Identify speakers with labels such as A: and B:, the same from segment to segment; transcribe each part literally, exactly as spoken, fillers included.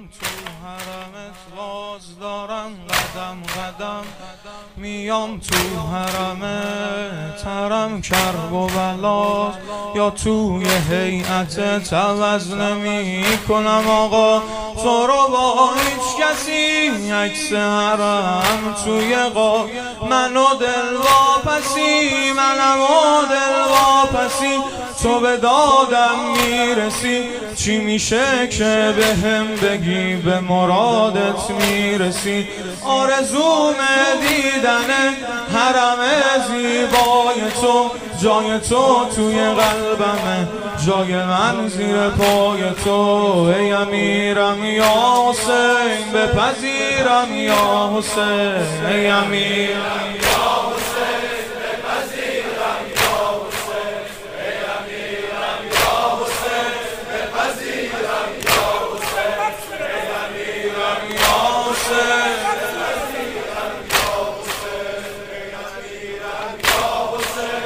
A: تو حرمت باز دارم قدم قدم میام تو حرمت حرم کرب و بلاز یا توی هیئتت عوض نمی کنم آقا تو رو با هیچ کسی عکس حرم توی قاب منو دل واپسی منم و دل واپسی تو به دادم میرسی چی میشه که به هم بگی به مرادت میرسی آرزوم دیدن حرم زیبای تو جای تو توی قلبمه جای من زیر پای تو ای امیرم یا حسین بپذیرم یا حسین ای امیرم یا حسین بپذیرم یا حسین ای امیرم یا حسین بپذیرم یا حسین ای امیرم یا حسین بپذیرم یا حسین ای امیرم یا حسین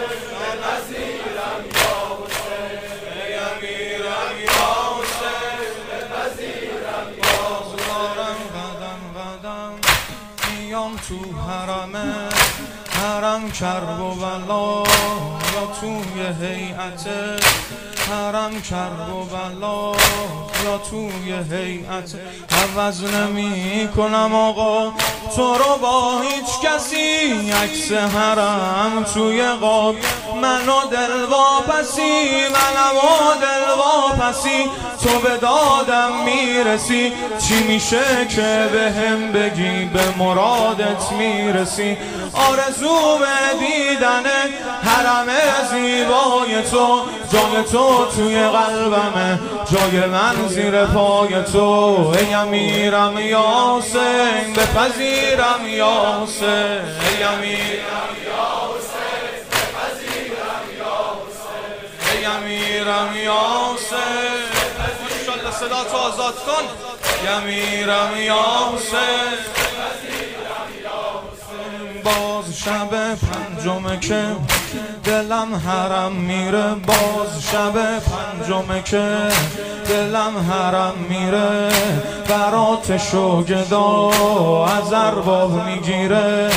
A: بپذیرم یا حسین ای امیرم یا حسین بپذیرم باز دارم قدم قدم میام تو حرمه حرم کرب و بلا یا توی هیئت حرم کرب و بلا یا توی هیئت عوض نمی کنم آقا تو رو با هیچ کسی عکس حرم توی قاب منو دل واپسی منم و دل واپسی تو به دادم میرسی چی میشه که به هم بگی به مرادت میرسی آرزوم دیدن حرم زیبای تو جای تو توی قلبمه جای من زیر پای تو ای امیرم یا حسین بپذیرم یا حسین ای امیرم یا حسین بپذیرم یا حسین ای امیرم یا حسین انشالله صدا تو آزاد کن ای امیرم یا حسین باز شب پنجمه که دلم حرم میره باز شب پنجمه که دلم حرم میره براتشو گدا از ارباب میگیره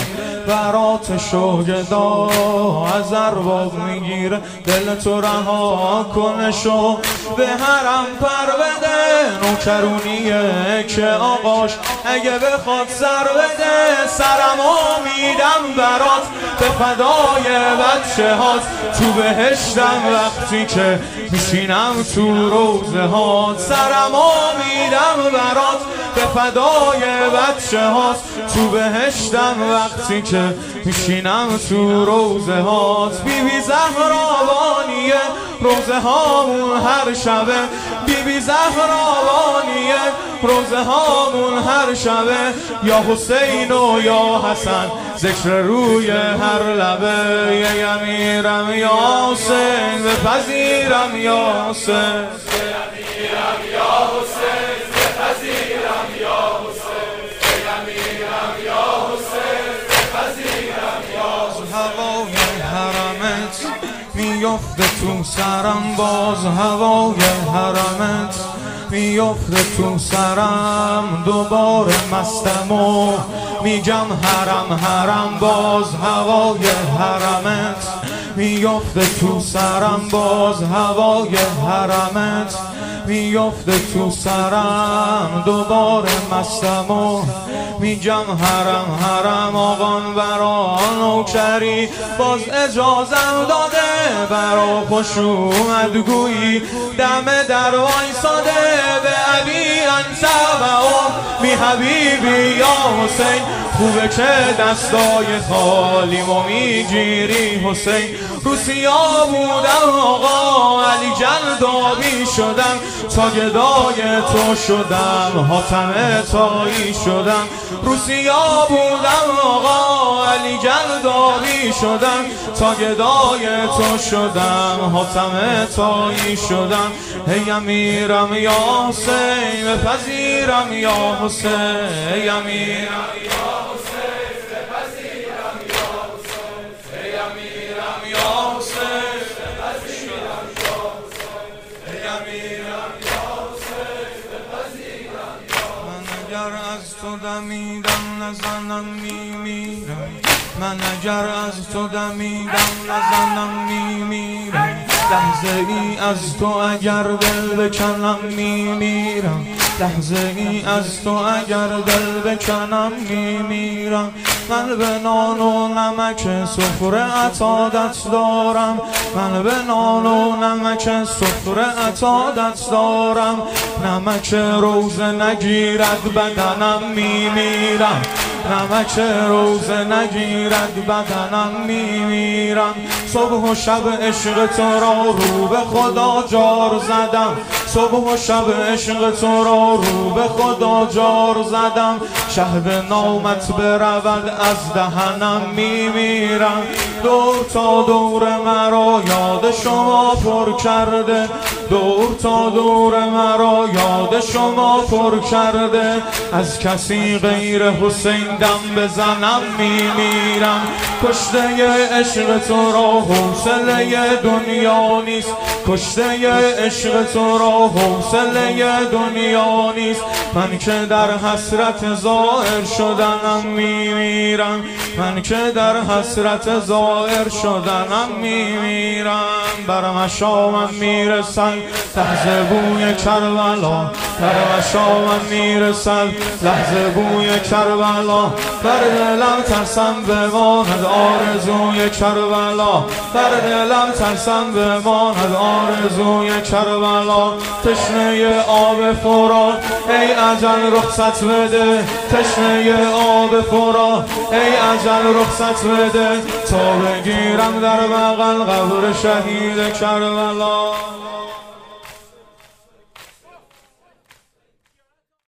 A: براتشو گدا از ارباب میگیره دل تو رها کنشو به حرم پر بده نوکرونیه که آقاش اگه بخواد سر بده سرمو میدم برات به فدای بچه هات تو بهشتم وقتی که میشینم تو روزه هات سرمو میدم برات به فدای بچه هات تو بهشتم وقتی که میشینم تو روزه هات بی بی زهرابانیه روزه هامون هر شبه بی بی زهرابانیه روزه هامون هر شبه یا حسین و یا حسن ذکر روی هر لبه ای امیرم یا حسین بپذیرم یا حسین ای امیرم یا حسین بپذیرم یا حسین ای امیرم یا حسین بپذیرم یا حسین هوای حرمت میفته تو سرم باز هوای حرمت میفته تو سرم دوباره مستم و میگم حرم حرم باز هوای حرمت میفته تو سرم باز هوای حرمت میفته تو سرم دوباره مستم و میگم حرم حرم آقان برا نوکری باز اجازم داده برا خوش اومدگویی دم در وایساده به علی انت و می حبیبی یا حسین خوبه که دستای خالیمو میگیری حسین روسیا بودم آقا علی جلدابی شدم تا گدای تو شدم حاتم تایی شدم روسیا بودم آقا علی جلدابی شدم تا گدای تو شدم حاتم تایی شدم ای امیرم یا حسین بپذیرم یا حسین ای امیرم یا حسین بپذیرم یا حسین ای امیرم یا حسین بپذیرم یا حسین ای امیرم یا حسین بپذیرم یا تو دمیدم نزنم میمیرم، من اگر از تو دمیدم نزنم میمیرم، لحظه ای از تو اگر دل بکنم میمیرم، لحظه ای از تو اگر دل بکنم میمیرم. من به نان و نمک سفره عطادت دارم، من به نان و نمک سفره عطادت دارم، نمک روزه نگیرد بدنم میمیرم، نمک روزه نگیرد بدنم میمیرم. صبح و شب عشق تو را رو به خدا جار زدم، صبح و شب عشق تو را رو به خدا جار زدم، شهد نامت برود از دهنم میمیرم. دور تا دور مرا یاد شما پر کرده، دور تا دور مرا یاد شما پر کرده، از کسی غیر حسین دم بزنم میمیرم. کشته عشق تو را حوصله دنیا نیست، کشته عشق تو را حوصله دنیا نیست، من که در حسرت ظاهر شدنم میمیرم، من که در حسرت ظاهر شدنم میمیرم. بر مشامم میرسد لحظه بوی کربلا، بر مشامم میرسد لحظه بوی کربلا، بر دلم ترسم بماند آرزوی کربلا، بر دلم ترسم بماند آرزوی کربلا. تشنه آب فرات ای اجل رخصت بده، تشنه آب فرات ای اجل رخصت بده، تا بگیرم در بغل قبر شهید کربلا.